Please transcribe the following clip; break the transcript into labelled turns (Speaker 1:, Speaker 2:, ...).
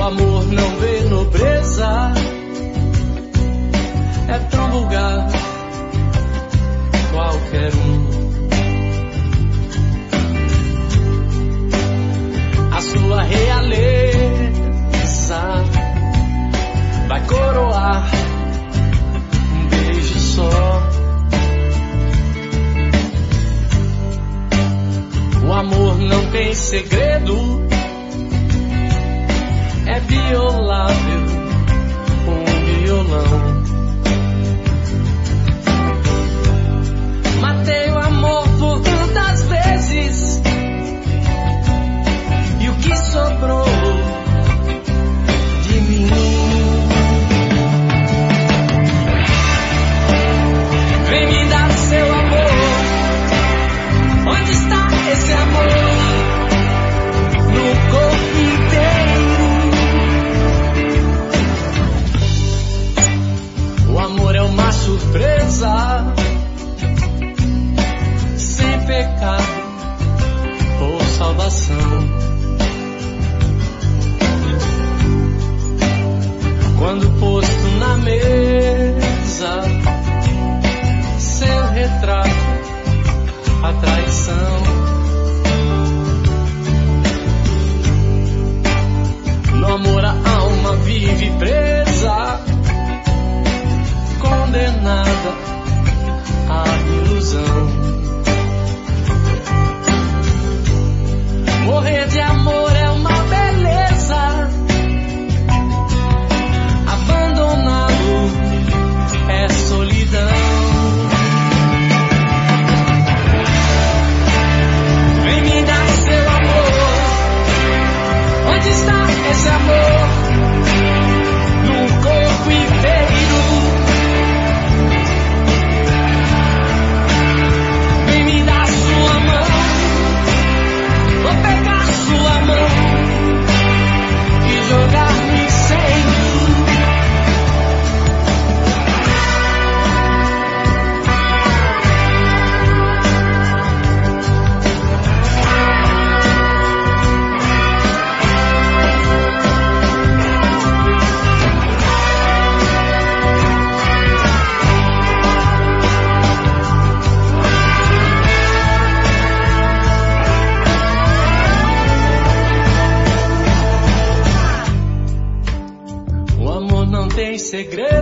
Speaker 1: amor não vê nobreza, é tão vulgar, qualquer um. A sua realeza vai coroar um beijo só. O amor não tem segredo, é violável com um violão. Matei o amor por tantas vezes, e o que sobrou de mim? Vem me dar seu amor. Onde está esse amor? No corpo inteiro. O amor é uma surpresa, sem pecado ou salvação. Quando posto na mesa, seu retrato, a traição. No amor a alma vive presa, condenada à ilusão. Morrer de amor é uma beleza, abandonado é solidão. Vem me dar seu amor. Onde está esse amor? No corpo inteiro. Vem me dar sua mão. Vou pegar sua mão e jogar no incêndio. Segredo,